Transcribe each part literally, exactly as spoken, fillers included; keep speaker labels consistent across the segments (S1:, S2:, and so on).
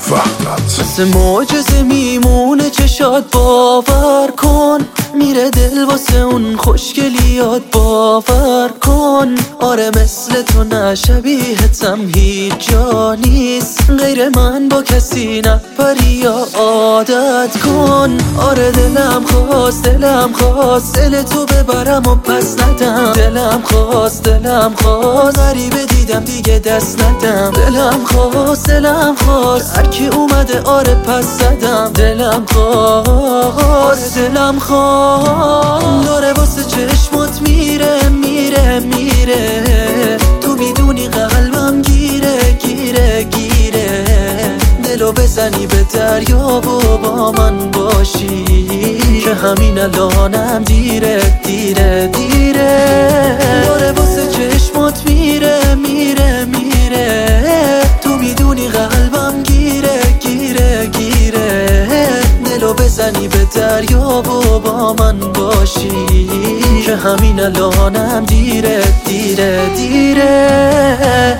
S1: وحدت.
S2: مثل معجزه میمونه چشات، باور کن میره دل واسه اون خوشگلیات، باور کن. آره مثل تو نه شبیهتم هیچ جا نیست، غیر من با کسی نپری یا عادت کن. آره دلم خواست دلم خواست دل تو ببرم و پس ندم، دلم خواست دلم خواست غریبه دیدم دیگه دست ندم، دلم خواست دلم خواست هر کی اومده آره پس زدم، دلم خواست دلم خواست داره واسه چشمات میره میره میره، تو میدونی قلبم گیره گیره گیره، دلو بزنی به دریا و با من باشی که همین الانم دیره دیره دیره. داره واسه چشمات میره میره میره، تو میدونی قلبم گیره گیره گیره، دلو بزنی به دریا و با من باشی که همین الانم دیره دیره دیره.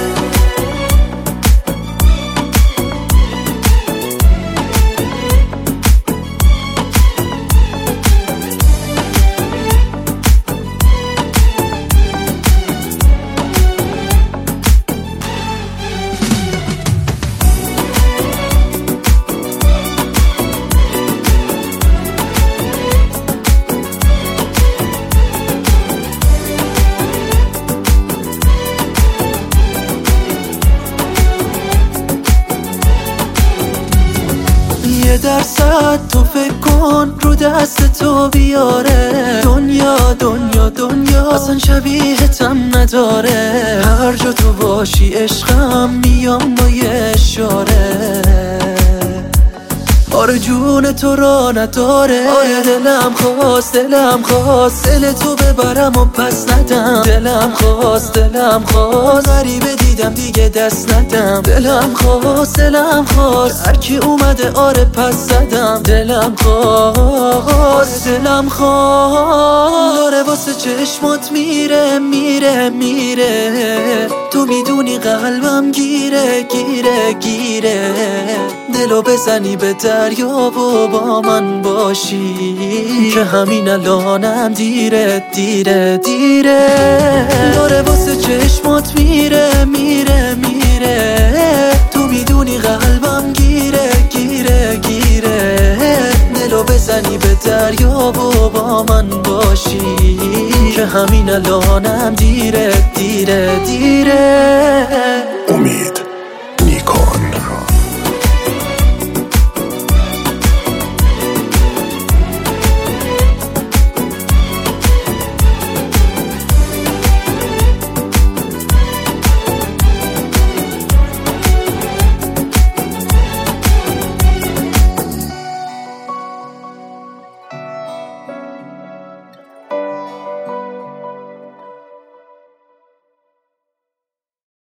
S2: یه درصد تو فکر کن رو دست تو بیاره، دنیا دنیا دنیا اصلا شبیهتم نداره، هر جا تو باشی عشقم میام با یه اشاره، آره جون تو را نداره. آره دلم خواست دلم خواست دل تو ببرم و پس ندم، دلم خواست دلم خواست غریبه دیدم دیگه دست ندم، دلم خواست دلم خواست هر کی اومده آره پس زدم، دلم خواست دلم خواست داره واسه چشمات میره میره میره، تو میدونی قلبم گیره گیره گیره، دلو بزنی به دریا و با من باشی که همین الانم دیره دیره دیره. داره واسه چشمات میره میره میره، تو میدونی قلبم گیره گیره گیره، دلو بزنی به دریا و با من باشی که همین الانم دیره دیره دیره.
S1: امید نیکان.